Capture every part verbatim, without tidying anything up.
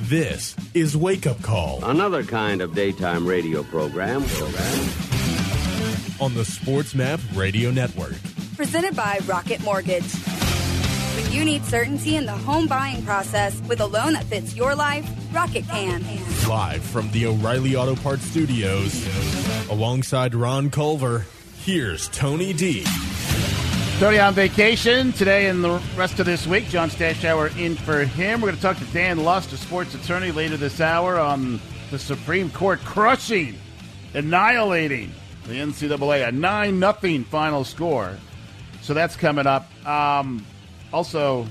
This is Wake Up Call. Another kind of daytime radio program. On the SportsMap Radio Network. Presented by Rocket Mortgage. When you need certainty in the home buying process with a loan that fits your life, Rocket can. Live from the O'Reilly Auto Parts Studios, alongside Ron Culver, here's Tony D. Tony on vacation today and the rest of this week. John Stashower in for him. We're going to talk to Dan Lust, a sports attorney, later this hour on the Supreme Court crushing, annihilating the N C double A, a nine nothing final score. So that's coming up. Um, also,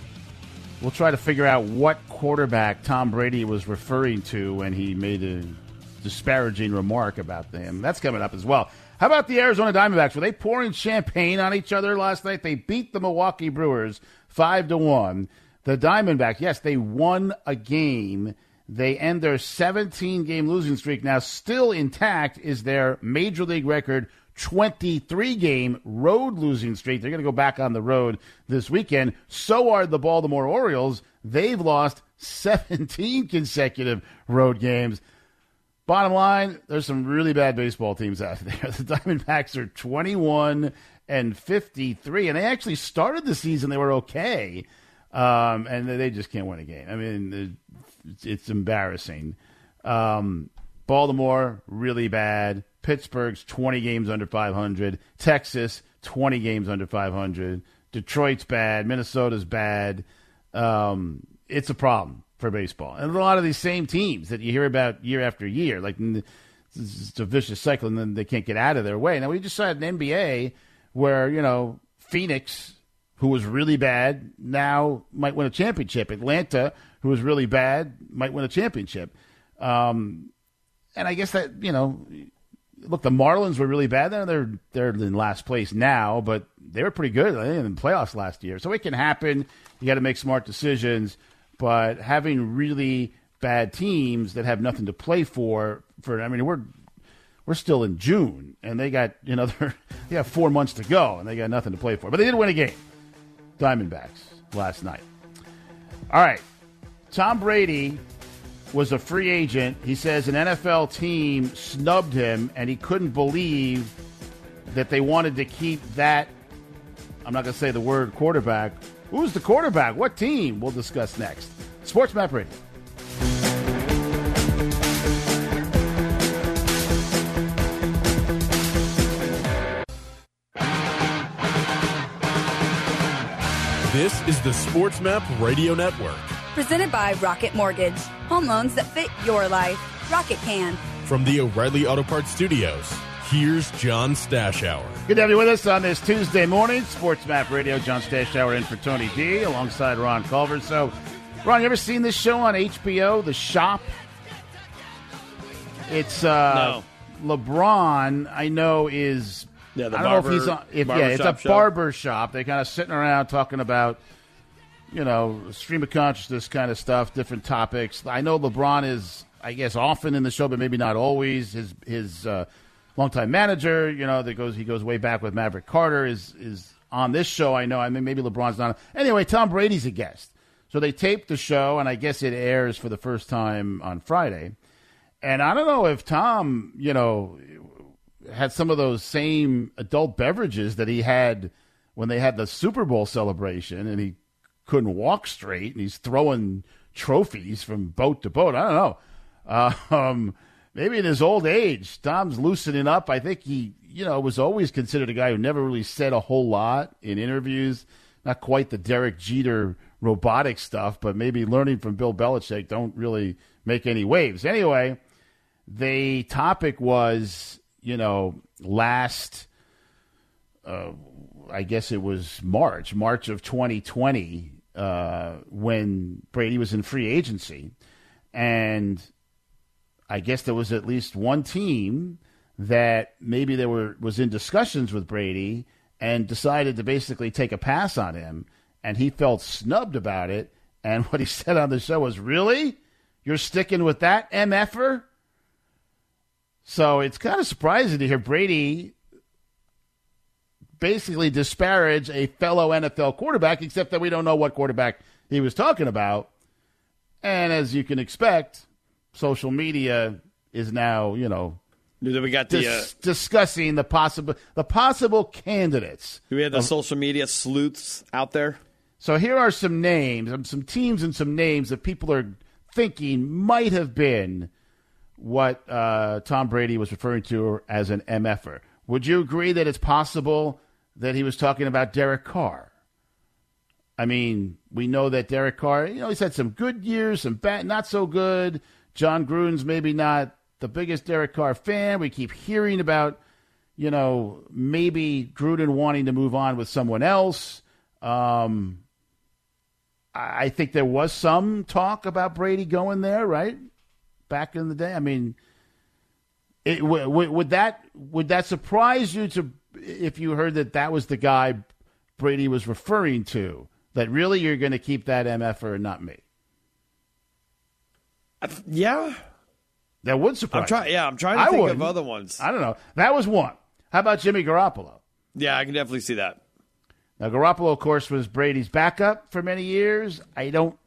we'll try to figure out what quarterback Tom Brady was referring to when he made a disparaging remark about them. That's coming up as well. How about the Arizona Diamondbacks? Were they pouring champagne on each other last night? They beat the Milwaukee Brewers five to one. The Diamondbacks, yes, they won a game. They end their seventeen-game losing streak. Now, still intact is their Major League record twenty-three game road losing streak. They're going to go back on the road this weekend. So are the Baltimore Orioles. They've lost seventeen consecutive road games. Bottom line, there's some really bad baseball teams out there. The Diamondbacks are twenty-one and fifty-three, and they actually started the season, they were okay, um, and they just can't win a game. I mean, it's, it's embarrassing. Um, Baltimore, really bad. Pittsburgh's twenty games under five hundred. Texas, twenty games under five hundred. Detroit's bad. Minnesota's bad. Um, it's a problem for baseball. And a lot of these same teams that you hear about year after year, like it's a vicious cycle, and then they can't get out of their way. Now, we just saw an N B A where, you know, Phoenix, who was really bad, now might win a championship. Atlanta, who was really bad, might win a championship. Um, and I guess that, you know, look, the Marlins were really bad. They're they're in last place now, but they were pretty good in the playoffs last year. So it can happen. You got to make smart decisions. But having really bad teams that have nothing to play for, for I mean, we're we're still in June, and they got, you know, they have four months to go, and they got nothing to play for. But they did win a game, Diamondbacks, last night. All right, Tom Brady was a free agent. He says an N F L team snubbed him, and he couldn't believe that they wanted to keep that, I'm not going to say the word quarterback. Who's the quarterback? What team? We'll discuss next. SportsMap Radio. This is the SportsMap Radio Network. Presented by Rocket Mortgage. Home loans that fit your life. Rocket can. From the O'Reilly Auto Parts Studios, here's John Stashower. Good to have you with us on this Tuesday morning. SportsMap Radio, John Stashower in for Tony D, alongside Ron Culver. So, Ron, you ever seen this show on H B O, The Shop? It's uh, no. LeBron, I know, is... Yeah, the I don't barber, know if he's on... If, yeah, it's a show. barber shop. They're kind of sitting around talking about, you know, stream of consciousness kind of stuff, different topics. I know LeBron is, I guess, often in the show, but maybe not always. His... his uh, longtime manager, you know, that goes he goes way back with Maverick Carter, is is on this show. I know. I mean, maybe LeBron's not. Anyway, Tom Brady's a guest. So they taped the show, and I guess it airs for the first time on Friday. And I don't know if Tom, you know, had some of those same adult beverages that he had when they had the Super Bowl celebration, and he couldn't walk straight, and he's throwing trophies from boat to boat. I don't know. Uh, um Maybe in his old age, Tom's loosening up. I think he, you know, was always considered a guy who never really said a whole lot in interviews. Not quite the Derek Jeter robotic stuff, but maybe learning from Bill Belichick, don't really make any waves. Anyway, the topic was, you know, last, uh, I guess it was March, March of twenty twenty, uh, when Brady was in free agency. And I guess there was at least one team that maybe there were was in discussions with Brady and decided to basically take a pass on him, and he felt snubbed about it. And what he said on the show was, "Really? You're sticking with that M F-er?" So it's kind of surprising to hear Brady basically disparage a fellow N F L quarterback, except that we don't know what quarterback he was talking about. And as you can expect, social media is now, you know, we got the dis- uh, discussing the possible the possible candidates. Do we have the of, social media sleuths out there? So here are some names, um, some teams and some names that people are thinking might have been what uh, Tom Brady was referring to as an M F-er. Would you agree that it's possible that he was talking about Derek Carr? I mean, we know that Derek Carr, you know, he's had some good years, some bad, not so good. John Gruden's maybe not the biggest Derek Carr fan. We keep hearing about, you know, maybe Gruden wanting to move on with someone else. Um, I think there was some talk about Brady going there, right? Back in the day. I mean, it, w- w- would that would that surprise you to if you heard that that was the guy Brady was referring to? That really you're going to keep that M F-er and not me? Uh, yeah. That would surprise I'm trying. Yeah, I'm trying to I think wouldn't. of other ones. I don't know. That was one. How about Jimmy Garoppolo? Yeah, I can definitely see that. Now, Garoppolo, of course, was Brady's backup for many years. I don't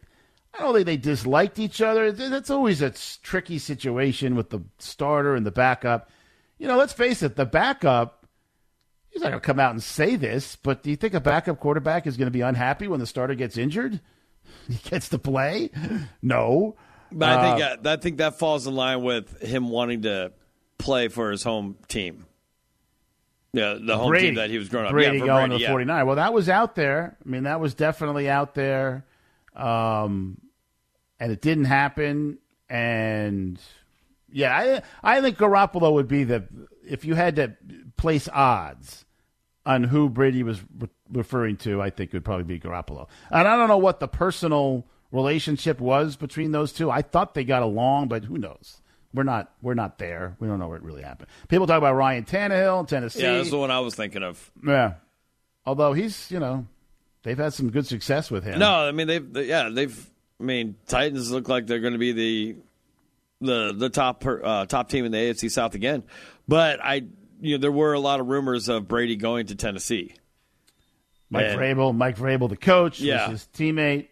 I don't think they disliked each other. That's always a tricky situation with the starter and the backup. You know, let's face it, the backup, he's not going to come out and say this, but do you think a backup quarterback is going to be unhappy when the starter gets injured? He gets to play? No. But I think Uh, uh, I think that falls in line with him wanting to play for his home team. Yeah, the home Brady, team that he was growing up. Brady yeah, for going Brady, to yeah. forty-nine. Well, that was out there. I mean, that was definitely out there. Um, and it didn't happen. And, yeah, I, I think Garoppolo would be the – if you had to place odds on who Brady was re- referring to, I think it would probably be Garoppolo. And I don't know what the personal relationship was between those two. I thought they got along, but who knows? We're not we're not there. We don't know what really happened. People talk about Ryan Tannehill in Tennessee. Yeah, that's the one I was thinking of. Yeah. Although he's, you know, they've had some good success with him. No, I mean they've they, yeah they've I mean Titans look like they're going to be the the the top per, uh, top team in the A F C South again. But I you know there were a lot of rumors of Brady going to Tennessee. Mike and, Vrabel, Mike Vrabel, the coach, Yeah. was his teammate.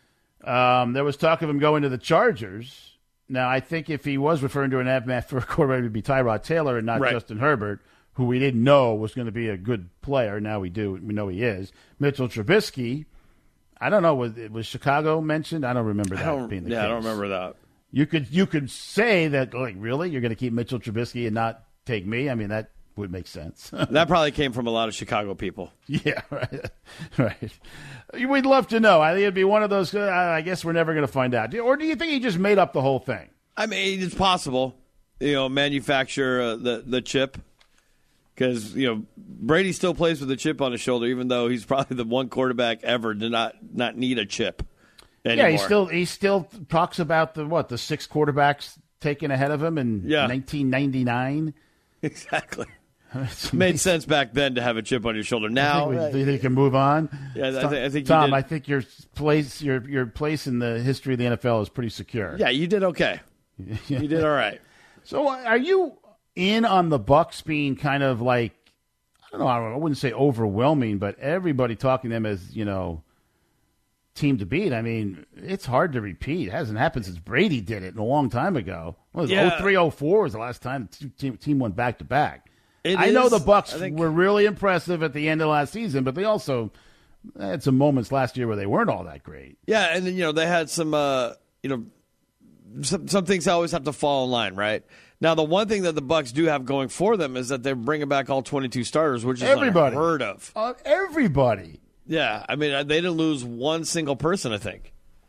Um, there was talk of him going to the Chargers. Now, I think if he was referring to an M F for a quarterback, it would be Tyrod Taylor and not Right. Justin Herbert, who we didn't know was going to be a good player. Now we do. We know he is. Mitchell Trubisky. I don't know. Was, was Chicago mentioned? I don't remember that I don't, being the yeah, case. I don't remember that. You could you could say that, like, really? You're going to keep Mitchell Trubisky and not take me? I mean, that would make sense. That probably came from a lot of Chicago people. Yeah, right. Right. We'd love to know. I think it'd be one of those, uh, I guess we're never going to find out. Or do you think he just made up the whole thing? I mean, it's possible. You know, manufacture uh, the the chip because you know Brady still plays with a chip on his shoulder, even though he's probably the one quarterback ever to not not need a chip anymore. Yeah, he still he still talks about the what the six quarterbacks taken ahead of him in Yeah. nineteen ninety-nine. Exactly. Made sense back then to have a chip on your shoulder. Now, I think we, do you think we can move on? Yeah, I Tom, thi- I think you Tom, did. I think your place your your place in the history of the N F L is pretty secure. yeah, you did okay. You did all right. So uh, are you in on the Bucks being kind of like, I don't know, I wouldn't say overwhelming, but everybody talking them as, you know, team to beat? I mean, it's hard to repeat. It hasn't happened since Brady did it a long time ago. What was Yeah. it, oh three oh four was the last time the team, team went back-to-back. It I know is, the Bucks I think- were really impressive at the end of last season, but they also had some moments last year where they weren't all that great. Yeah, and then you know they had some, uh, you know, some some things always have to fall in line, right? Now, the one thing that the Bucks do have going for them is that they're bringing back all twenty-two starters, which is Everybody. unheard of. Uh, everybody. Yeah, I mean they didn't lose one single person, I think.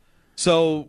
So,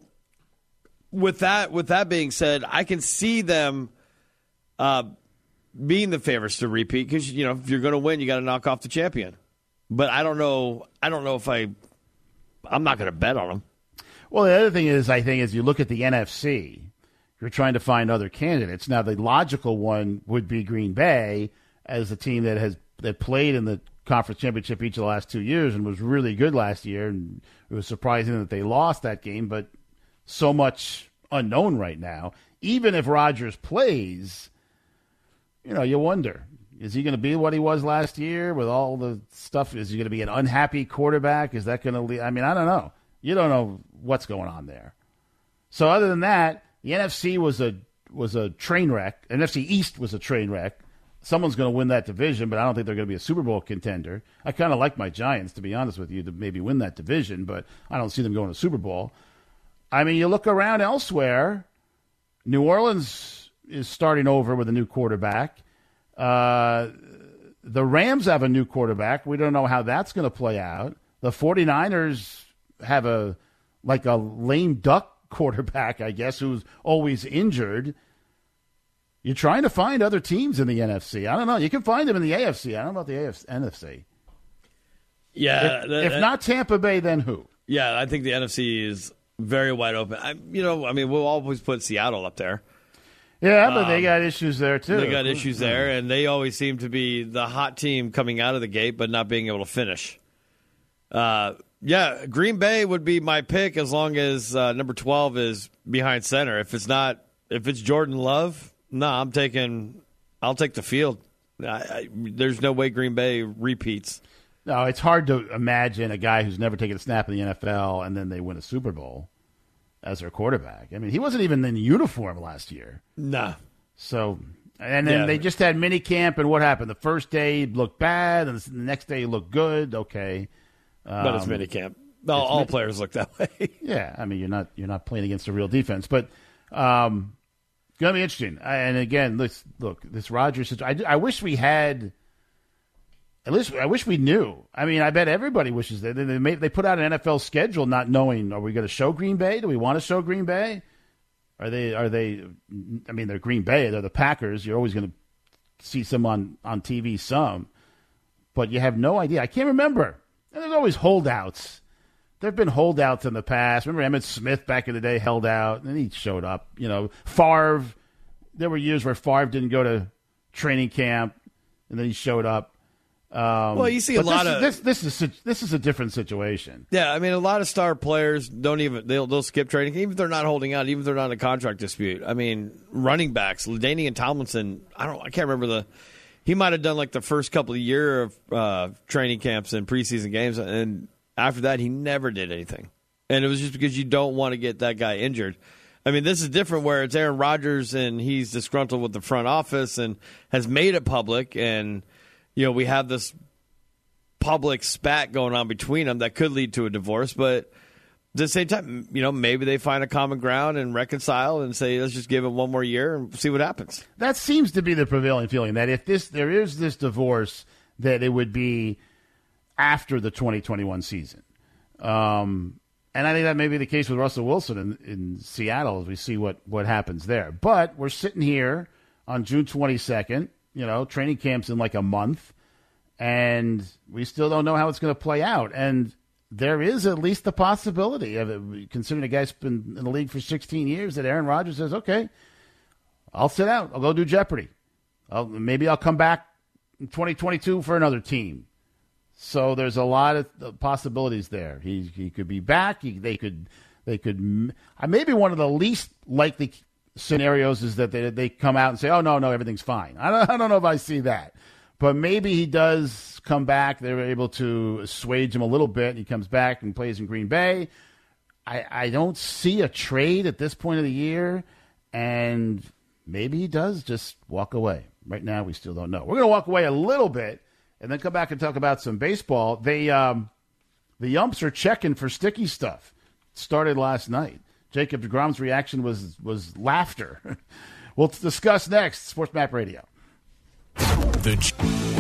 with that with that being said, I can see them uh, being the favorites to repeat because you know if you're going to win, you got to knock off the champion. But I don't know. I don't know if I. I'm not going to bet on them. Well, the other thing is, I think, as you look at the N F C, you're trying to find other candidates. Now, the logical one would be Green Bay as a team that has that played in the conference championship each of the last two years and was really good last year. And it was surprising that they lost that game, but so much unknown right now. Even if Rodgers plays, you know, you wonder, is he going to be what he was last year with all the stuff? Is he going to be an unhappy quarterback? Is that going to lead? I mean, I don't know. You don't know what's going on there. So other than that, the N F C was a was a train wreck. N F C East was a train wreck. Someone's going to win that division, but I don't think they're going to be a Super Bowl contender. I kind of like my Giants, to be honest with you, to maybe win that division, but I don't see them going to Super Bowl. I mean, you look around elsewhere. New Orleans is starting over with a new quarterback. Uh, the Rams have a new quarterback. We don't know how that's going to play out. The 49ers have a like a lame duck quarterback, I guess, who's always injured. You're trying to find other teams in the N F C. I don't know. You can find them in the A F C. I don't know about the A F C, N F C. Yeah. If, that, if not Tampa Bay, then who? Yeah, I think the N F C is very wide open. I, you know, I mean, we'll always put Seattle up there. Yeah, but um, they got issues there, too. They got issues there, and they always seem to be the hot team coming out of the gate, but not being able to finish. Uh, yeah, Green Bay would be my pick as long as uh, number twelve is behind center. If it's not, if it's Jordan Love, no, I'm taking, I'll take the field. I, I, there's no way Green Bay repeats. No, it's hard to imagine a guy who's never taken a snap in the N F L and then they win a Super Bowl as their quarterback. I mean, he wasn't even in uniform last year. Nah. So, and then yeah. they just had mini camp, and what happened? The first day he looked bad, and the next day he looked good. Okay. Um, but it's mini camp. All, all mini- players look that way. Yeah, I mean, you're not you're not playing against a real defense, but um, it's going to be interesting. And again, let's look, this Rodgers situation, I, I wish we had, at least I wish we knew. I mean, I bet everybody wishes that. They, they, made, they put out an N F L schedule not knowing, are we going to show Green Bay? Do we want to show Green Bay? Are they, are they, I mean, they're Green Bay, they're the Packers. You're always going to see some on, on T V, some. But you have no idea. I can't remember. And there's always holdouts. There have been holdouts in the past. Remember Emmitt Smith back in the day held out, and he showed up. You know, Favre, there were years where Favre didn't go to training camp, and then he showed up. Um, well, you see a lot this, of this. This is this is a different situation. Yeah, I mean, a lot of star players don't even they'll they'll skip training, even if they're not holding out, even if they're not in a contract dispute. I mean, running backs, LaDainian Tomlinson. I don't, I can't remember the. He might have done like the first couple of year of uh, training camps and preseason games, and after that, he never did anything. And it was just because you don't want to get that guy injured. I mean, this is different where it's Aaron Rodgers and he's disgruntled with the front office and has made it public, and you know, we have this public spat going on between them that could lead to a divorce. But at the same time, you know, maybe they find a common ground and reconcile and say, let's just give it one more year and see what happens. That seems to be the prevailing feeling, that if this there is this divorce, that it would be after the twenty twenty-one season. Um, and I think that may be the case with Russell Wilson in, in Seattle as we see what, what happens there. But we're sitting here on June twenty-second. You know, training camp's in like a month, and we still don't know how it's going to play out. And there is at least the possibility of it, considering a guy's been in the league for sixteen years, that Aaron Rodgers says, okay, I'll sit out. I'll go do Jeopardy. I'll, maybe I'll come back in twenty twenty-two for another team. So there's a lot of possibilities there. He he could be back. He, they could they could maybe one of the least likely scenarios is that they they come out and say, oh no no everything's fine. I don't I don't know if I see that, but maybe he does come back. They're able to assuage him a little bit. He comes back and plays in Green Bay. I I don't see a trade at this point of the year, and maybe he does just walk away. Right now we still don't know. We're going to walk away a little bit and then come back and talk about some baseball. They um, the Yumps are checking for sticky stuff. Started last night. Jacob deGrom's reaction was was laughter. We'll discuss next. Sports Map Radio. The ch-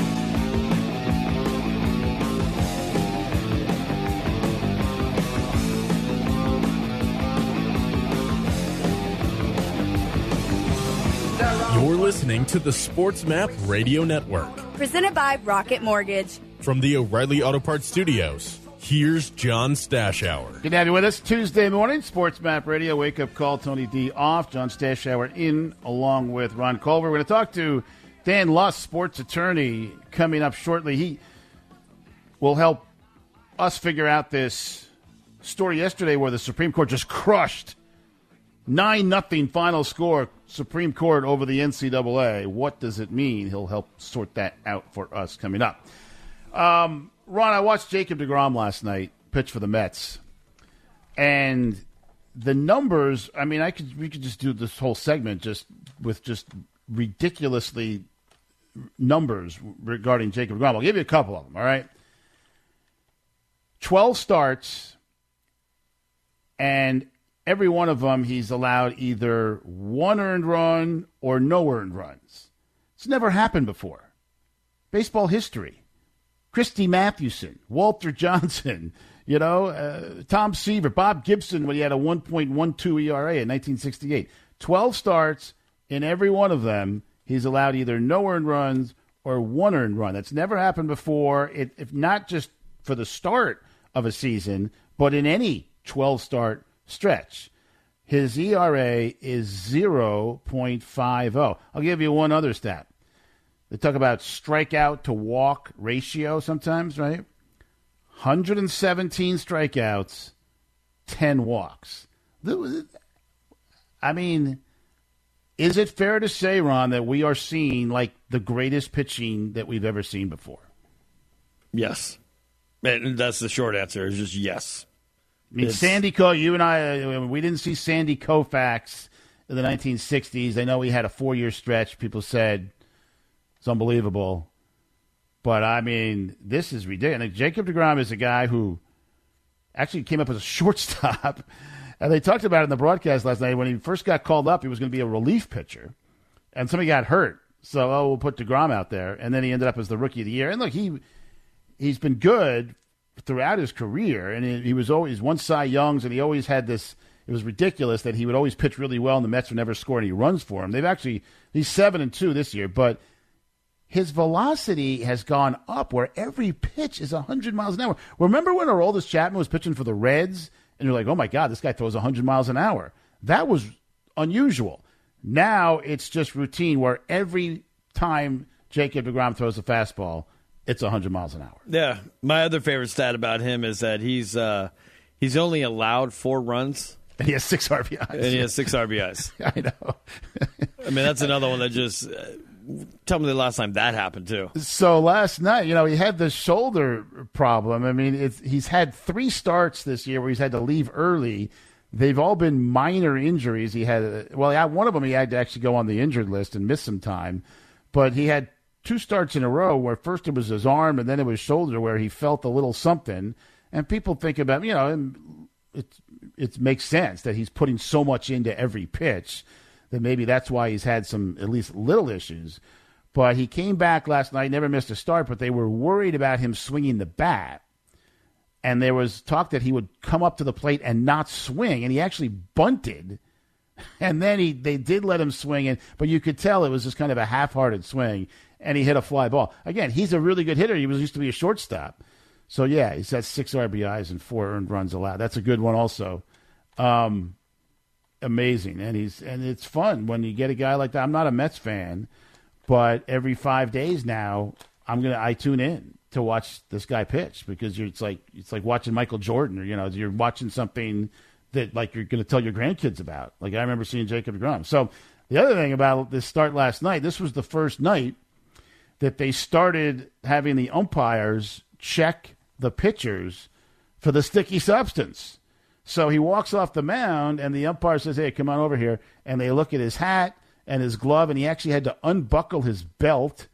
You're listening to the Sports Map Radio Network. Presented by Rocket Mortgage. From the O'Reilly Auto Parts Studios, here's John Stashower. Good to have you with us. Tuesday morning, Sports Map Radio. Wake up call, Tony D off. John Stashower in, along with Ron Culver. We're going to talk to Dan Lust, sports attorney, coming up shortly. He will help us figure out this story yesterday where the Supreme Court just crushed nine nothing final score, Supreme Court over the N C double A. What does it mean? He'll help sort that out for us coming up. Um, Ron, I watched Jacob deGrom last night pitch for the Mets, and the numbers, I mean, I could we could just do this whole segment just with just ridiculously numbers regarding Jacob deGrom. I'll give you a couple of them, all right? twelve starts, and every one of them he's allowed either one earned run or no earned runs. It's never happened before. Baseball history. Christy Mathewson, Walter Johnson, you know, uh, Tom Seaver, Bob Gibson when he had a one point one two E R A in nineteen sixty-eight. twelve starts, in every one of them, he's allowed either no earned runs or one earned run. That's never happened before, it, if not just for the start of a season, but in any twelve-start stretch. His E R A is zero point five oh. I'll give you one other stat. They talk about strikeout to walk ratio sometimes, right? one hundred seventeen strikeouts, ten walks. I mean, is it fair to say, Ron, that we are seeing like the greatest pitching that we've ever seen before? Yes. And that's the short answer, is just yes. I mean, it's... Sandy Koufax, you and I, we didn't see Sandy Koufax in the nineteen sixties. I know he had a four-year stretch. People said it's unbelievable. But, I mean, this is ridiculous. And Jacob deGrom is a guy who actually came up as a shortstop. And they talked about it in the broadcast last night. When he first got called up, he was going to be a relief pitcher. And somebody got hurt. So, oh, we'll put deGrom out there. And then he ended up as the Rookie of the Year. And, look, he he's been good throughout his career. And he, he was always won Cy Youngs, and he always had this – it was ridiculous that he would always pitch really well, and the Mets would never score any runs for him. They've actually – he's seven and two this year. But his velocity has gone up where every pitch is one hundred miles an hour. Remember when Aroldis Chapman was pitching for the Reds? And you're like, oh, my God, this guy throws one hundred miles an hour. That was unusual. Now it's just routine where every time Jacob deGrom throws a fastball, it's one hundred miles an hour. Yeah. My other favorite stat about him is that he's uh, he's only allowed four runs. And he has six R B Is. And he has six R B Is. I know. I mean, that's another one that just uh, – tell me the last time that happened, too. So last night, you know, he had the shoulder problem. I mean, it's, he's had three starts this year where he's had to leave early. They've all been minor injuries. He had, well, one of them he had to actually go on the injured list and miss some time. But he had two starts in a row where first it was his arm and then it was shoulder where he felt a little something. And people think about, you know, it, it makes sense that he's putting so much into every pitch that maybe that's why he's had some at least little issues. But he came back last night, never missed a start, but they were worried about him swinging the bat. And there was talk that he would come up to the plate and not swing, and he actually bunted. And then he they did let him swing, and but you could tell it was just kind of a half-hearted swing, and he hit a fly ball. Again, he's a really good hitter. He was used to be a shortstop. So, yeah, he's got six R B Is and four earned runs allowed. That's a good one also. Um, amazing. And he's and it's fun when you get a guy like that. I'm not a Mets fan, but every five days now, I'm gonna I tune in to watch this guy pitch because you're, it's like it's like watching Michael Jordan, or you know, you're watching something that like you're going to tell your grandkids about. Like I remember seeing Jacob deGrom. So the other thing about this start last night, this was the first night that they started having the umpires check the pitchers for the sticky substance. So he walks off the mound, and the umpire says, "Hey, come on over here." And they look at his hat and his glove, and he actually had to unbuckle his belt.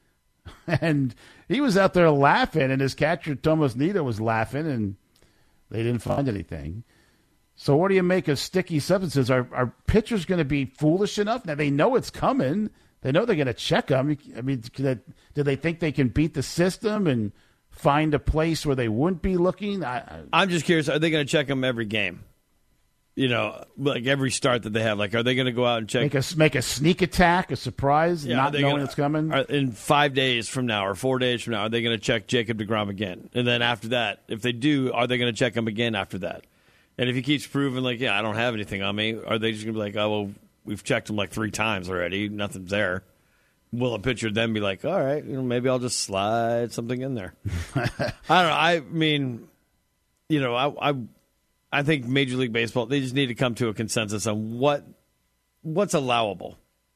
And he was out there laughing, and his catcher, Tomas Nido, was laughing, and they didn't find anything. So what do you make of sticky substances? Are, are pitchers going to be foolish enough? Now, they know it's coming. They know they're going to check them. I mean, do they think they can beat the system and find a place where they wouldn't be looking? I, I, I'm just curious, are they going to check them every game? You know, like every start that they have, like, are they going to go out and check? Make a, make a sneak attack, a surprise, yeah, not knowing gonna, it's coming? Are, in five days from now or four days from now, are they going to check Jacob deGrom again? And then after that, if they do, are they going to check him again after that? And if he keeps proving, like, yeah, I don't have anything on me, are they just going to be like, oh, well, we've checked him like three times already, nothing's there? Will a pitcher then be like, all right, you know, maybe I'll just slide something in there? I don't know. I mean, you know, I, I I think Major League Baseball, they just need to come to a consensus on what what's allowable.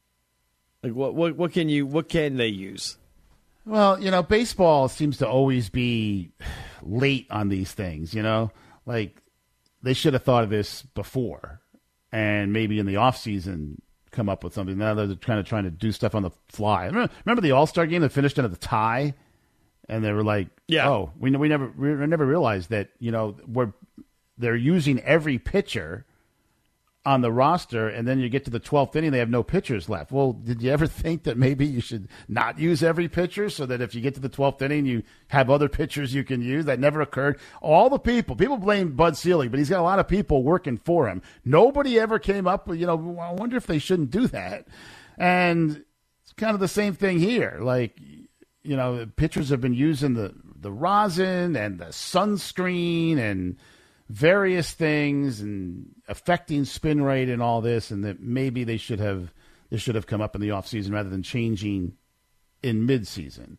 Like what what what can you what can they use? Well, you know, baseball seems to always be late on these things, you know? Like they should have thought of this before. and maybe in the offseason come up with something. Now they're kind of trying to do stuff on the fly. Remember, remember the All-Star game that finished into the tie? And they were like, yeah. oh, we we never we never realized that, you know, we're they're using every pitcher on the roster, and then you get to the twelfth inning, they have no pitchers left. Well, did you ever think that maybe you should not use every pitcher so that if you get to the twelfth inning, you have other pitchers you can use? That never occurred. All the people, people blame Bud Selig, but he's got a lot of people working for him. Nobody ever came up with, you know, I wonder if they shouldn't do that. And it's kind of the same thing here. Like, you know, pitchers have been using the, the rosin and the sunscreen and various things and affecting spin rate and all this, and that maybe they should have this should have come up in the offseason rather than changing in midseason.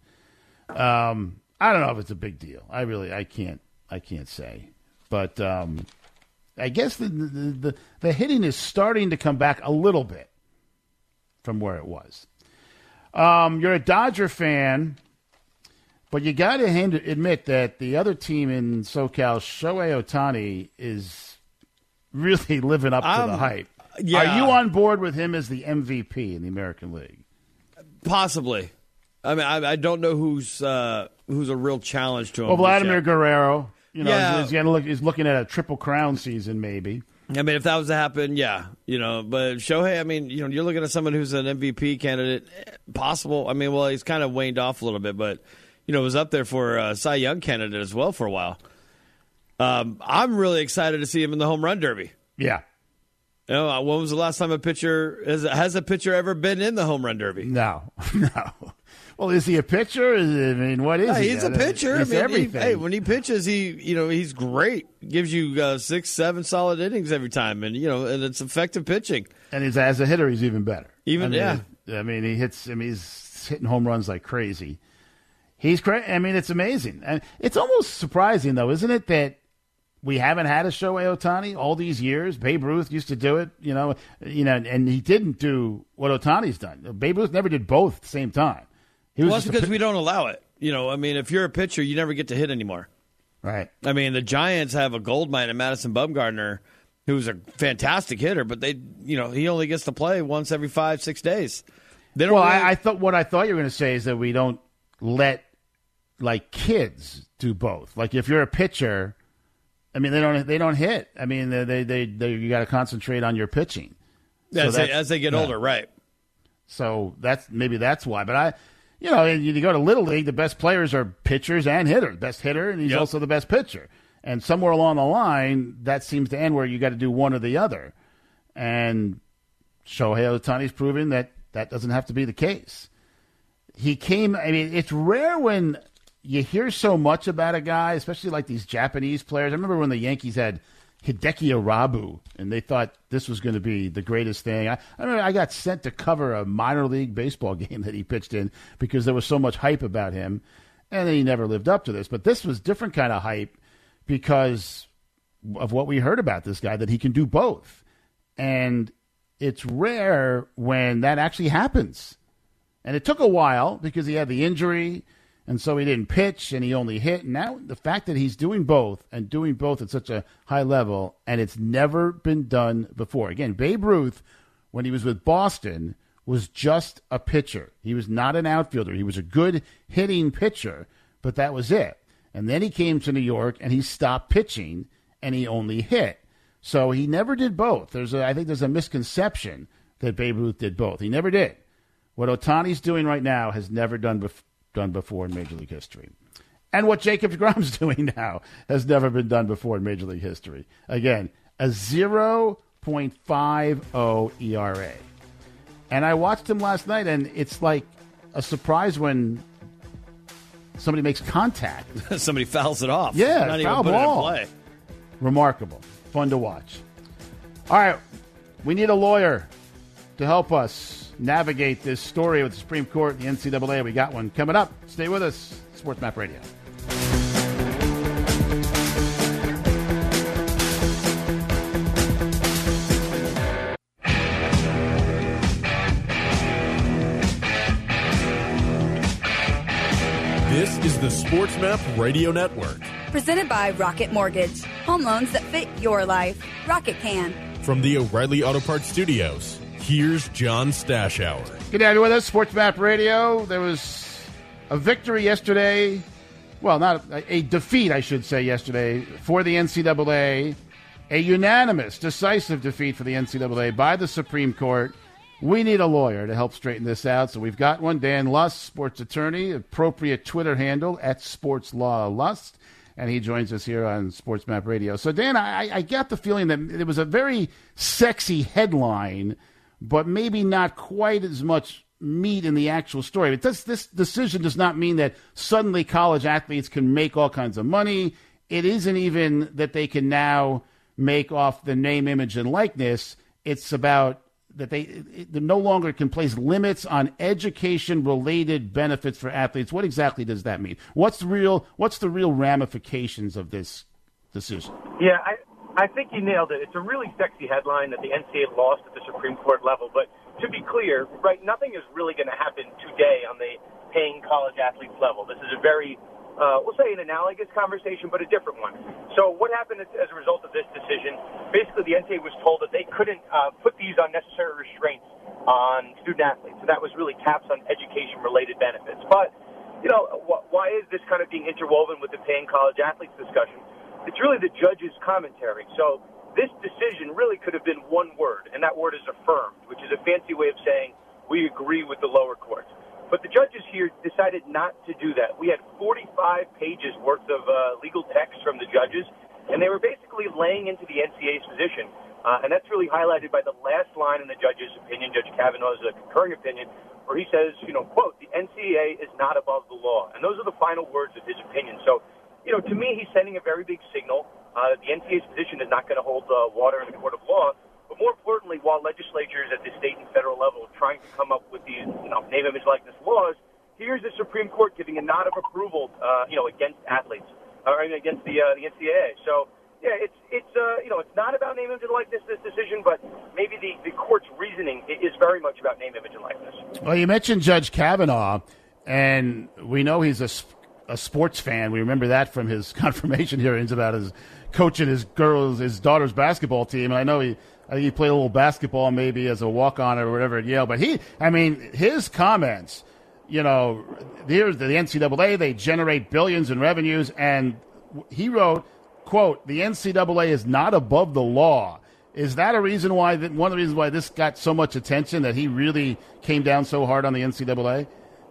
Um, I don't know if it's a big deal. I really I can't I can't say, but um, I guess the, the the the hitting is starting to come back a little bit from where it was. Um, you're a Dodger fan. But you got to admit that the other team in SoCal, Shohei Ohtani, is really living up to um, the hype. Yeah. Are you on board with him as the M V P in the American League? Possibly. I mean, I, I don't know who's uh, who's a real challenge to him. Well, Vladimir Guerrero, you know, yeah. is, is, look, is looking at a triple crown season, maybe. I mean, if that was to happen, yeah, you know. But Shohei, I mean, you know, you're looking at someone who's an M V P candidate. Possible. I mean, well, he's kind of waned off a little bit, but. You know, was up there for a Cy Young candidate as well for a while. Um, I'm really excited to see him in the home run derby. Yeah. You know, when was the last time a pitcher has, has a pitcher ever been in the home run derby? No, no. Well, is he a pitcher? Is he, I mean, what is yeah, he? He's a pitcher. He's I mean, everything. He, hey, when he pitches, he you know he's great. Gives you uh, six, seven solid innings every time, and you know, and it's effective pitching. And he's as a hitter, he's even better. Even I mean, yeah. I mean, he hits. I mean, he's hitting home runs like crazy. He's crazy. I mean, it's amazing. And it's almost surprising, though, isn't it, that we haven't had a Shohei Ohtani all these years? Babe Ruth used to do it, you know, you know, and he didn't do what Ohtani's done. Babe Ruth never did both at the same time. He was well, that's because p- we don't allow it. You know, I mean, if you're a pitcher, you never get to hit anymore. Right. I mean, the Giants have a gold mine in Madison Bumgarner, who's a fantastic hitter, but they, you know, he only gets to play once every five, six days. They don't well, really- I, I thought what I thought you were going to say is that we don't let like kids do both. Like if you're a pitcher, I mean they don't they don't hit. I mean they they they, they you got to concentrate on your pitching. As, so they, as they get yeah. older, right? So that's maybe that's why. But I, you know, you go to Little League, the best players are pitchers and hitters. Best hitter, and he's yep. also the best pitcher. And somewhere along the line, that seems to end where you got to do one or the other. And Shohei Ohtani's proving that that doesn't have to be the case. He came. I mean, it's rare when you hear so much about a guy, especially like these Japanese players. I remember when the Yankees had Hideki Irabu, and they thought this was going to be the greatest thing. I, I remember I got sent to cover a minor league baseball game that he pitched in because there was so much hype about him, and then he never lived up to this. But this was different kind of hype because of what we heard about this guy, that he can do both. And it's rare when that actually happens. And it took a while because he had the injury, and so he didn't pitch, and he only hit. And now the fact that he's doing both, and doing both at such a high level, and it's never been done before. Again, Babe Ruth, when he was with Boston, was just a pitcher. He was not an outfielder. He was a good hitting pitcher, but that was it. And then he came to New York, and he stopped pitching, and he only hit. So he never did both. There's a, I think there's a misconception that Babe Ruth did both. He never did. What Ohtani's doing right now has never done before. done before in Major League history. And what Jacob deGrom's doing now has never been done before in Major League history. Again, a zero point five oh E R A. And I watched him last night, and it's like a surprise when somebody makes contact. Somebody fouls it off. Yeah, Not foul even put ball. it in play. Remarkable. Fun to watch. All right, we need a lawyer to help us navigate this story with the Supreme Court and the N C double A. We got one coming up. Stay with us. Sports Map Radio. This is the Sports Map Radio Network. Presented by Rocket Mortgage. Home loans that fit your life. Rocket can. From the O'Reilly Auto Parts Studios, here's John Stashower. Good to have you with us, Sports Map Radio. There was a victory yesterday, well, not a, a defeat, I should say, yesterday for the N C double A, a unanimous, decisive defeat for the N C double A by the Supreme Court. We need a lawyer to help straighten this out, so we've got one. Dan Lust, sports attorney, appropriate Twitter handle, at Sports Law Lust. And he joins us here on Sports Map Radio. So, Dan, I, I got the feeling that it was a very sexy headline, but maybe not quite as much meat in the actual story. But this, this decision does not mean that suddenly college athletes can make all kinds of money. It isn't even that they can now make off the name, image, and likeness. It's about that they, they no longer can place limits on education-related benefits for athletes. What exactly does that mean? What's the real What's the real ramifications of this decision? Yeah, I, I think you nailed it. It's a really sexy headline that the N C double A lost at the Supreme Court level. But to be clear, right, nothing is really going to happen today on the paying college athletes level. This is a very Uh, we'll say an analogous conversation, but a different one. So what happened as, as a result of this decision, basically the N C double A was told that they couldn't uh, put these unnecessary restraints on student-athletes. So that was really caps on education-related benefits. But, you know, wh- why is this kind of being interwoven with the paying college athletes discussion? It's really the judge's commentary. So this decision really could have been one word, and that word is affirmed, which is a fancy way of saying we agree with the lower courts. But the judges here decided not to do that. We had forty-five pages worth of uh, legal text from the judges, and they were basically laying into the N C double A's position. Uh, and that's really highlighted by the last line in the judge's opinion, Judge Kavanaugh's uh, concurring opinion, where he says, you know, quote, the N C double A is not above the law. And those are the final words of his opinion. So, you know, to me, he's sending a very big signal uh, that the N C double A's position is not going to hold uh, water in the court of law. But more importantly, while legislatures at the state and federal level are trying to come up with these, you know, name, image, likeness laws, here's the Supreme Court giving a nod of approval, uh, you know, against athletes, or I mean, against the uh, the N C double A. So, yeah, it's it's uh, you know, it's not about name, image, and likeness this decision, but maybe the, the court's reasoning is very much about name, image, and likeness. Well, you mentioned Judge Kavanaugh, and we know he's a, a sports fan. We remember that from his confirmation hearings about his coaching his girls, his daughter's basketball team, and I know he. I think he played a little basketball maybe as a walk-on or whatever at Yale. But he, I mean, his comments, you know, here's the N C double A, they generate billions in revenues. And he wrote, quote, the N C double A is not above the law. Is that a reason why, one of the reasons why this got so much attention, that he really came down so hard on the N C double A?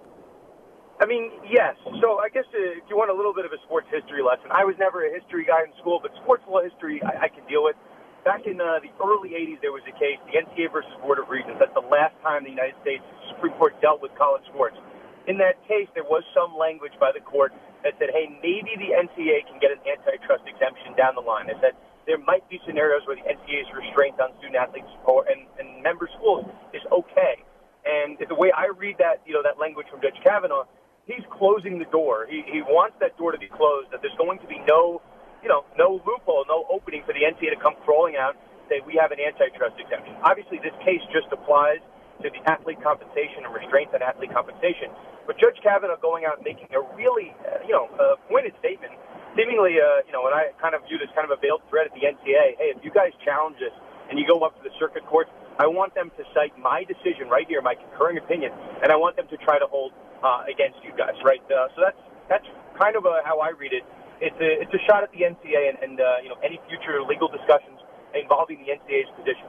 I mean, yes. So I guess uh, if you want a little bit of a sports history lesson, I was never a history guy in school, but sports law history I, I can deal with. Back in uh, the early eighties, there was a case, the N C double A versus Board of Regents. That's the last time the United States Supreme Court dealt with college sports. In that case, there was some language by the court that said, hey, maybe the N C double A can get an antitrust exemption down the line. It said there might be scenarios where the N C double A's restraint on student-athletes or, and, and member schools is okay. And the way I read that, you know, that language from Judge Kavanaugh, he's closing the door. He, he wants that door to be closed, that there's going to be no you know, no loophole, no opening for the N C double A to come crawling out and say we have an antitrust exemption. Obviously, this case just applies to the athlete compensation and restraints on athlete compensation. But Judge Kavanaugh going out and making a really, uh, you know, uh, pointed statement, seemingly, uh, you know, and I kind of viewed as kind of a veiled threat at the N C double A, hey, if you guys challenge this and you go up to the circuit courts, I want them to cite my decision right here, my concurring opinion, and I want them to try to hold uh, against you guys, right? Uh, so that's that's kind of uh, how I read it. It's a, it's a shot at the N C double A and, and uh, you know, any future legal discussions involving the N C double A's positions.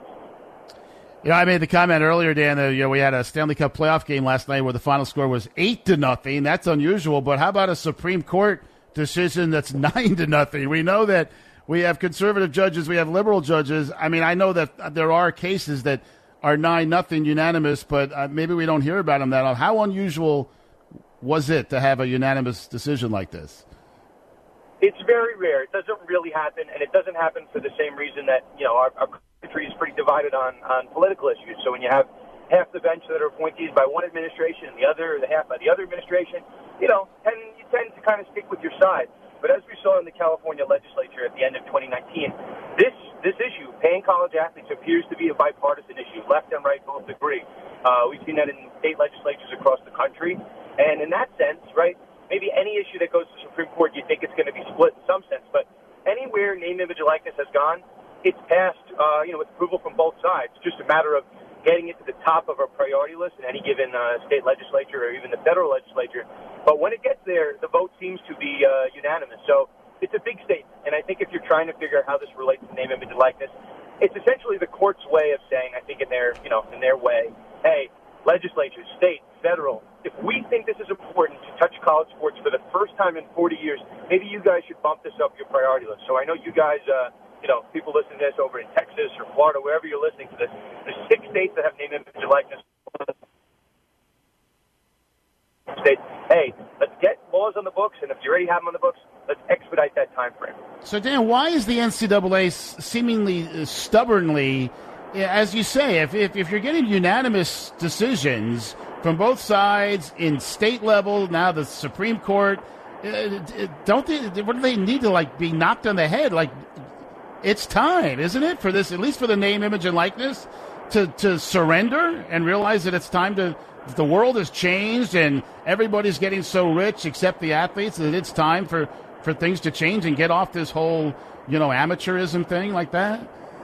You know, I made the comment earlier, Dan, that you know, we had a Stanley Cup playoff game last night where the final score was eight to nothing. That's unusual, but how about a Supreme Court decision that's nine to nothing? We know that we have conservative judges, we have liberal judges. I mean, I know that there are cases that are nine nothing unanimous, but uh, maybe we don't hear about them that often. How unusual was it to have a unanimous decision like this? It's very rare. It doesn't really happen, and it doesn't happen for the same reason that, you know, our, our country is pretty divided on, on political issues. So when you have half the bench that are appointees by one administration and the other, the half by the other administration, you know, and you tend to kind of stick with your side. But as we saw in the California legislature at the end of twenty nineteen, this this issue, paying college athletes, appears to be a bipartisan issue. Left and right both agree. Uh, we've seen that in state legislatures across the country. And in that sense, right, maybe any issue that goes to the Supreme Court, you think it's going to be split in some sense. But anywhere name, image, and likeness has gone, it's passed, uh, you know, with approval from both sides. It's just a matter of getting it to the top of our priority list in any given uh, state legislature or even the federal legislature. But when it gets there, the vote seems to be uh, unanimous. So it's a big statement. And I think if you're trying to figure out how this relates to name, image, and likeness, it's essentially the court's way of saying, I think in their, you know, in their way, hey, legislature, state, federal, if we think this is important to touch college sports for the first time in forty years, maybe you guys should bump this up your priority list. So I know you guys, uh, you know, people listening to this over in Texas or Florida, wherever you're listening to this, there's six states that have name, image, and likeness. States, hey, let's get laws on the books, and if you already have them on the books, let's expedite that time frame. So, Dan, why is the N C double A seemingly stubbornly, as you say, if, if, if you're getting unanimous decisions from both sides in state level, now the Supreme Court, don't they, what do they need to, like, be knocked on the head? Like, it's time, isn't it, for this, at least for the name, image, and likeness, to, to surrender and realize that it's time to, the world has changed and everybody's getting so rich except the athletes that it's time for, for things to change and get off this whole, you know, amateurism thing like that?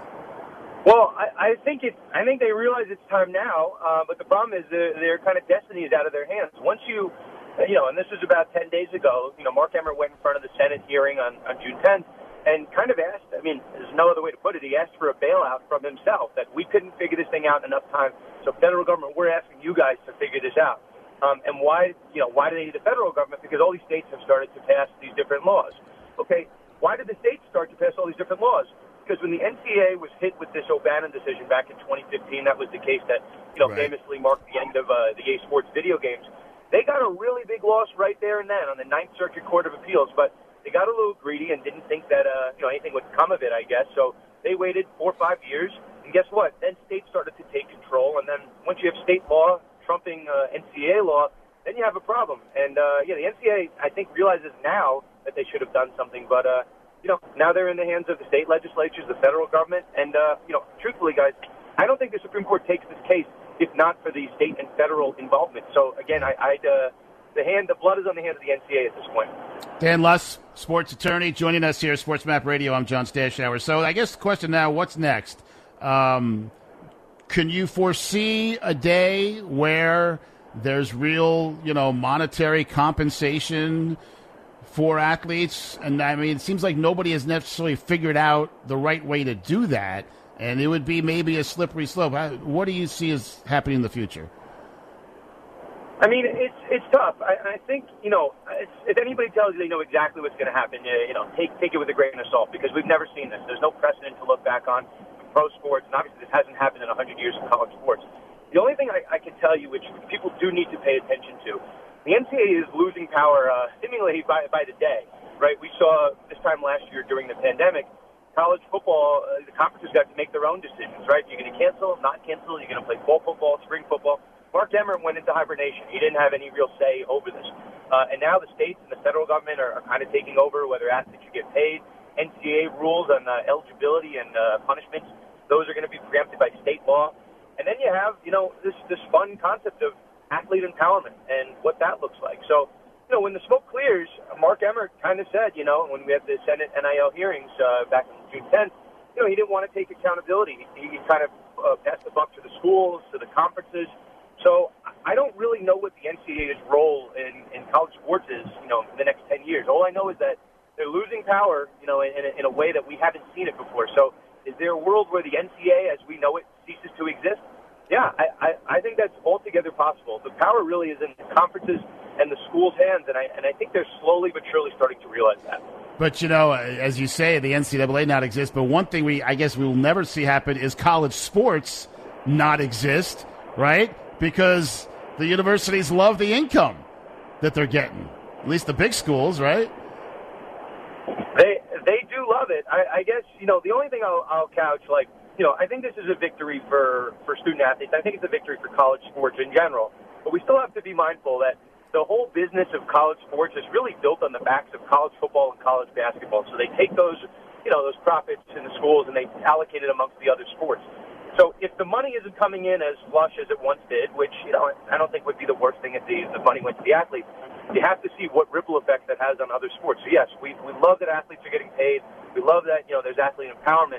Well, I, I think it. I think they realize it's time now, uh, but the problem is their, their kind of destiny is out of their hands. Once you, you know, and this was about ten days ago, you know, Mark Emmert went in front of the Senate hearing on, on June tenth and kind of asked, I mean, there's no other way to put it, he asked for a bailout from himself, that we couldn't figure this thing out in enough time. So federal government, we're asking you guys to figure this out. Um, and why, you know, why do they need the federal government? Because all these states have started to pass these different laws. Okay, why did the states start to pass all these different laws? Because when the N C A A was hit with this O'Bannon decision back in twenty fifteen, that was the case that, you know, right. famously marked the end of uh, the E A Sports video games. They got a really big loss right there and then on the Ninth Circuit Court of Appeals, but they got a little greedy and didn't think that, uh, you know, anything would come of it, I guess. So they waited four or five years, and guess what? Then states started to take control, and then once you have state law trumping uh, N C A A law, then you have a problem. And, uh, yeah, the N C A A, I think, realizes now that they should have done something, but, uh, you know, now they're in the hands of the state legislatures, the federal government, and, uh, you know, truthfully, guys, I don't think the Supreme Court takes this case if not for the state and federal involvement. So, again, I, I'd, uh, the hand, the blood is on the hands of the N C A A at this point. Dan Luss, sports attorney, joining us here, Sports Map Radio. I'm John Stashower. So I guess the question now, what's next? Um, can you foresee a day where there's real, you know, monetary compensation for athletes? And, I mean, it seems like nobody has necessarily figured out the right way to do that, and it would be maybe a slippery slope. What do you see as happening in the future? I mean, it's it's tough. I, I think, you know, it's, if anybody tells you they know exactly what's going to happen, you, you know, take take it with a grain of salt, because we've never seen this. There's no precedent to look back on in pro sports, and obviously this hasn't happened in one hundred years of college sports. The only thing I, I can tell you, which people do need to pay attention to, the N C A A is losing power uh, seemingly by, by the day, right? We saw this time last year during the pandemic, college football, uh, the conferences got to make their own decisions, right? You're going to cancel, not cancel, you're going to play fall football, spring football. Mark Emmert went into hibernation. He didn't have any real say over this. Uh, and now the states and the federal government are, are kind of taking over whether athletes should get paid. N C A A rules on uh, eligibility and uh, punishments, those are going to be preempted by state law. And then you have, you know, this, this fun concept of athlete empowerment and what that looks like. So, you know, when the smoke clears, Mark Emmert kind of said, you know, when we had the Senate N I L hearings uh, back on June tenth, you know, he didn't want to take accountability. He, he kind of uh, passed the buck to the schools, to the conferences. So I don't really know what the N C A A's role in, in college sports is, you know, in the next ten years. All I know is that they're losing power, you know, in, in a way that we haven't seen it before. So is there a world where the N C A A, as we know it, ceases to exist? Yeah, I, I, I think that's altogether possible. The power really is in the conferences and the schools' hands, and I, and I think they're slowly but surely starting to realize that. But, you know, as you say, the N C A A not exist, but one thing we I guess we will never see happen is college sports not exist, right? Because the universities love the income that they're getting. At least the big schools, right? They they do love it. I, I guess, you know, the only thing I'll, I'll couch, like, you know, I think this is a victory for, for student athletes. I think it's a victory for college sports in general. But we still have to be mindful that the whole business of college sports is really built on the backs of college football and college basketball. So they take those, you know, those profits in the schools and they allocate it amongst the other sports. So if the money isn't coming in as flush as it once did, which, you know, I don't think would be the worst thing if the, the money went to the athletes, you have to see what ripple effect that has on other sports. So, yes, we, we love that athletes are getting paid. We love that, you know, there's athlete empowerment.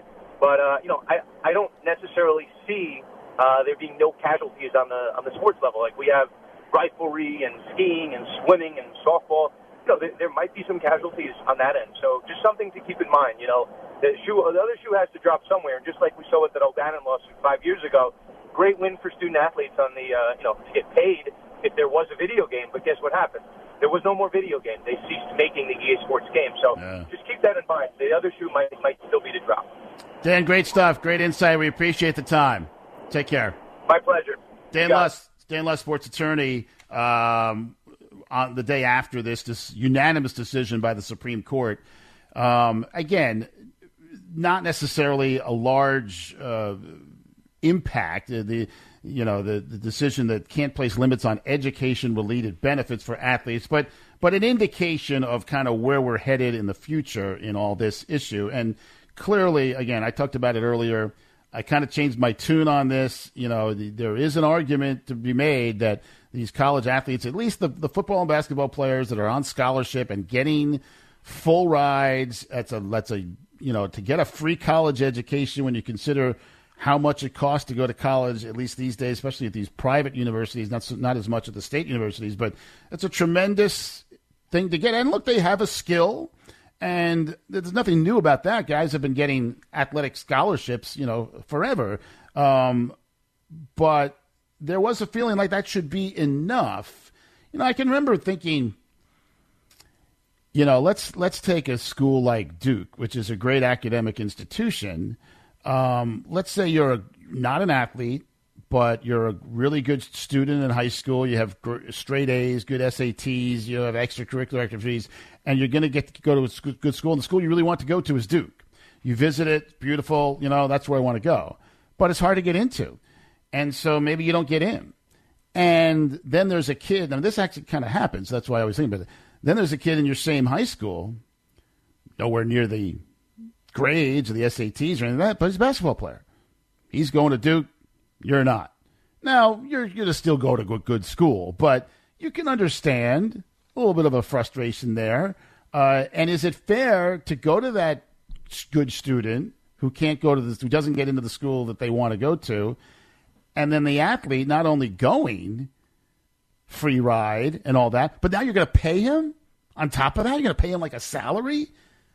But, uh, you know, I, I don't necessarily see uh, there being no casualties on the on the sports level. Like we have riflery and skiing and swimming and softball. You know, there, there might be some casualties on that end. So just something to keep in mind. You know, the shoe, the other shoe has to drop somewhere. And just like we saw with that O'Bannon lawsuit five years ago, great win for student athletes on the, uh, you know, to get paid if there was a video game. But guess what happened? There was no more video game. They ceased making the E A Sports game. So yeah. just keep that in mind. The other shoe might might still be to drop. Dan, great stuff. Great insight. We appreciate the time. Take care. My pleasure. Dan Lust, Dan Lust, sports attorney, um, on the day after this, this unanimous decision by the Supreme Court. Um, again, not necessarily a large uh, impact. The you know the, the decision that can't place limits on education-related benefits for athletes, but but an indication of kind of where we're headed in the future in all this issue. And clearly, again, I talked about it earlier. I kind of changed my tune on this. You know, the, there is an argument to be made that these college athletes, at least the, the football and basketball players that are on scholarship and getting full rides, that's a that's a you know to get a free college education when you consider how much it costs to go to college, at least these days, especially at these private universities, not so, not as much at the state universities, but it's a tremendous thing to get. And look, they have a skill. And there's nothing new about that. Guys have been getting athletic scholarships, you know, forever. Um, but there was a feeling like that should be enough. You know, I can remember thinking, you know, let's let's take a school like Duke, which is a great academic institution. Um, let's say you're a, not an athlete, but you're a really good student in high school. You have gr- straight A's, good S A Ts, you have extracurricular activities, and you're going to get to go to a good school. And the school you really want to go to is Duke. You visit it, beautiful, you know, that's where I want to go. But it's hard to get into. And so maybe you don't get in. And then there's a kid, now this actually kind of happens, that's why I always think about it. Then there's a kid in your same high school, nowhere near the grades or the S A Ts or anything like that, but he's a basketball player. He's going to Duke. You're not. Now, you're going to still go to a good school, but you can understand a little bit of a frustration there. Uh, and is it fair to go to that good student who can't go to this, who doesn't get into the school that they want to go to, and then the athlete not only going, free ride and all that, but now you're going to pay him on top of that? You're going to pay him like a salary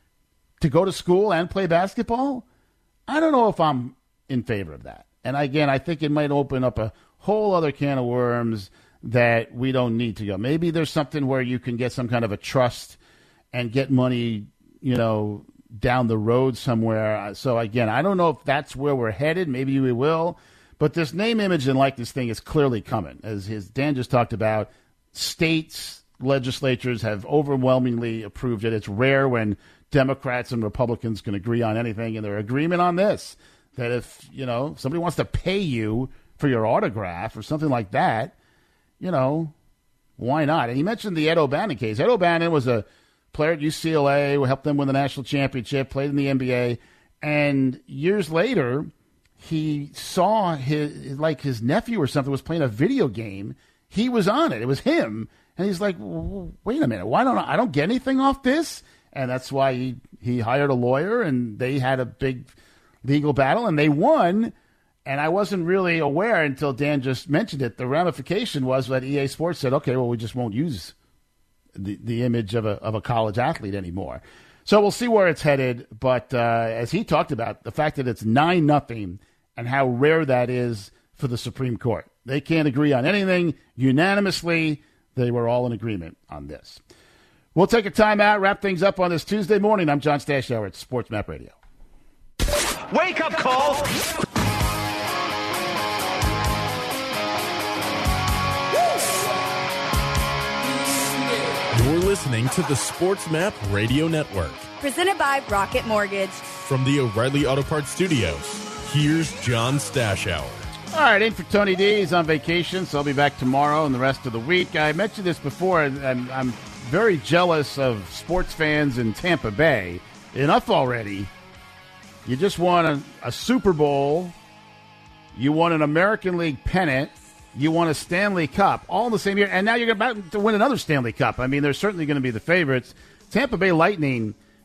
to go to school and play basketball? I don't know if I'm in favor of that. And again, I think it might open up a whole other can of worms that we don't need to go. Maybe there's something where you can get some kind of a trust and get money, you know, down the road somewhere. So again, I don't know if that's where we're headed. Maybe we will. But this name, image, and likeness thing is clearly coming. As his Dan just talked about, states, legislatures have overwhelmingly approved it. It's rare when Democrats and Republicans can agree on anything, and their agreement on this, that if, you know, somebody wants to pay you for your autograph or something like that, you know, why not? And he mentioned the Ed O'Bannon case. Ed O'Bannon was a player at U C L A who helped them win the national championship, played in the N B A, and years later, he saw his, like his nephew or something was playing a video game. He was on it. It was him. And he's like, wait a minute, why don't I, I don't get anything off this? And that's why he, he hired a lawyer, and they had a big legal battle, and they won. And I wasn't really aware until Dan just mentioned it. The ramification was that E A Sports said, okay, well, we just won't use the, the image of a of a college athlete anymore. So we'll see where it's headed. But uh, as he talked about, the fact that it's nine nothing and how rare that is for the Supreme Court. They can't agree on anything unanimously. They were all in agreement on this. We'll take a timeout, wrap things up on this Tuesday morning. I'm John Stashower at Sports Map Radio. Wake up call. You're listening to the Sports Map Radio Network. Presented by Rocket Mortgage. From the O'Reilly Auto Parts Studios, here's John Stashower. All right, in for Tony D. He's on vacation, so I'll be back tomorrow and the rest of the week. I mentioned this before. I'm, I'm very jealous of sports fans in Tampa Bay. Enough already. You just won a, a Super Bowl. You won an American League pennant. You won a Stanley Cup all in the same year. And now you're about to win another Stanley Cup. I mean, they're certainly going to be the favorites. Tampa Bay Lightning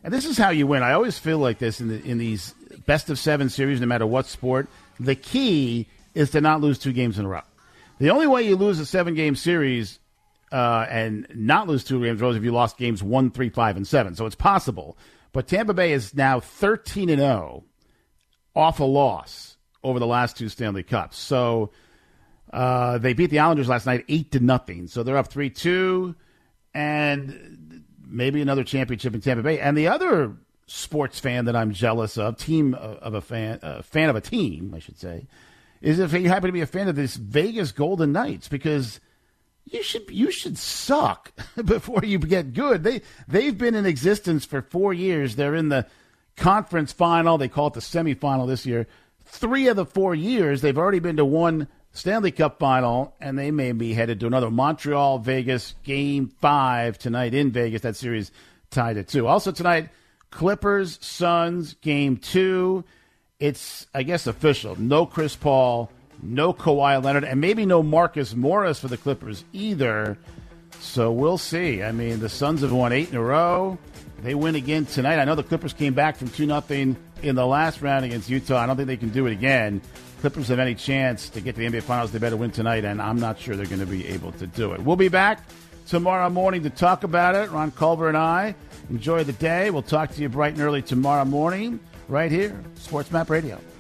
and this is how you win. I always feel like this in the, in these best of seven series, no matter what sport. The key is to not lose two games in a row. The only way you lose a seven-game series uh, and not lose two games in a row is if you lost games one, three, five, and seven. So it's possible. But Tampa Bay is now thirteen and oh off a loss over the last two Stanley Cups. So uh, they beat the Islanders last night eight to nothing. So they're up three two, and maybe another championship in Tampa Bay. And the other sports fan that I'm jealous of, team of a fan, uh, fan of a team, I should say, is if you happen to be a fan of this Vegas Golden Knights, because you should you should suck before you get good. They they've been in existence for four years. They're in the conference final. They call it the semifinal this year. Three of the four years, they've already been to one Stanley Cup final, and they may be headed to another. Montreal, Vegas, Game Five tonight in Vegas. That series tied at two. Also tonight, Clippers, Suns, Game Two. It's, I guess, official. No Chris Paul, no Kawhi Leonard, and maybe no Marcus Morris for the Clippers either. So we'll see. I mean, the Suns have won eight in a row. They win again tonight. I know the Clippers came back from two nothing in the last round against Utah. I don't think they can do it again. Clippers have any chance to get to the N B A Finals, they better win tonight, and I'm not sure they're going to be able to do it. We'll be back tomorrow morning to talk about it. Ron Culver and I. Enjoy the day. We'll talk to you bright and early tomorrow morning right here, Sports Map Radio.